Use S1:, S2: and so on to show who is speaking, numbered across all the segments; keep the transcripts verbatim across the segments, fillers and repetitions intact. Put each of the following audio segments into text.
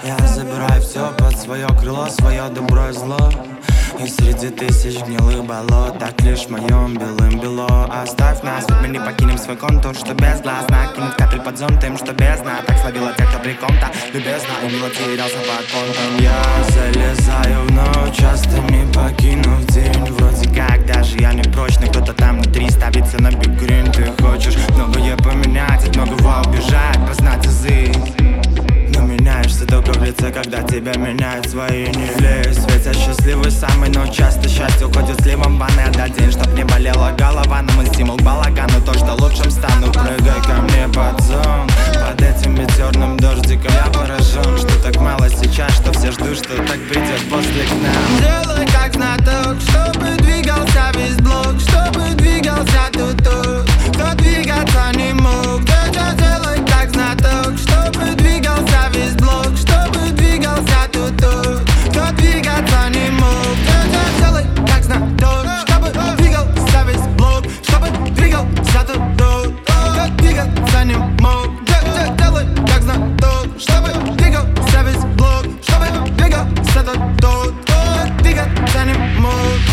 S1: Я забираю все под свое крыло, свое добро и зло. И среди тысяч гнилых болот так лишь в моем белым бело. Оставь нас, ведь мы не покинем свой контур, что без глаз. Накинуть капель под зонт им, что бездна. Так словила тех, кто при ком-то любезно и мило терялся под понтом. Я залезаю в ночь, часто не покинув день. Вроде как даже я не прочный, кто-то там внутри ставится на биггрин. Ты хочешь многое поменять, от многого убежать, познать язык. Но меняешься только в лице, когда тебя меняют свои. Не лезь, ведь я счастливый самый, но часто счастье уходит сливом в ванной. Отдай день, чтоб не болела голова, но мы стимул к балагану, то, что лучшим стану. Прыгай ко мне под зон, под этим метеорным дождиком. Я поражен, что так мало сейчас, что все ждут, что так придет после к нам.
S2: Делай как знаток, чтобы двигался весь блок, чтобы двигался тут-тут, кто двигаться не мог. Делай как знаток, чтобы двигался весь блок, чтобы двигался тут-тут, кто двигаться не мог. Делай как знаток, чтобы двигался весь блок, чтобы двигался тут-тут, кто двигаться не мог. Делай как знаток, чтобы двигался весь блок, чтобы двигался тут-тут, кто двигаться не мог.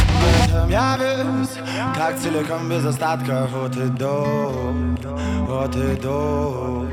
S1: Я весь, как целиком без остатка от и до, от и до.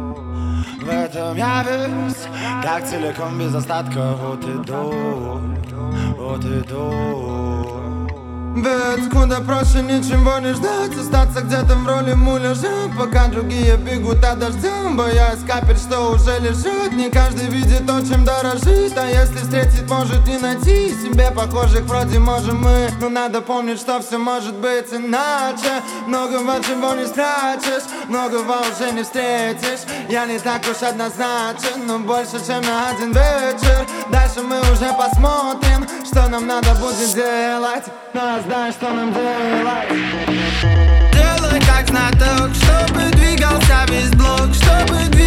S1: В этом я весь, как целиком без остатка от и до, от и до.
S2: Ведь куда проще ничего не ждать, остаться где-то в роли муляжа, пока другие бегут от дождя, боясь капель, что уже лежит. Не каждый видит то, чем дорожит, а если встретить, может и найти себе похожих вроде можем мы. Но надо помнить, что все может быть иначе. Многого чего не спрячешь, многого уже не встретишь. Я не так уж однозначен, но больше, чем на один вечер. Дальше мы уже посмотрим, что нам надо будет делать. Но я знаю, что нам делать. Делай как знаток, чтобы двигался весь блок, чтобы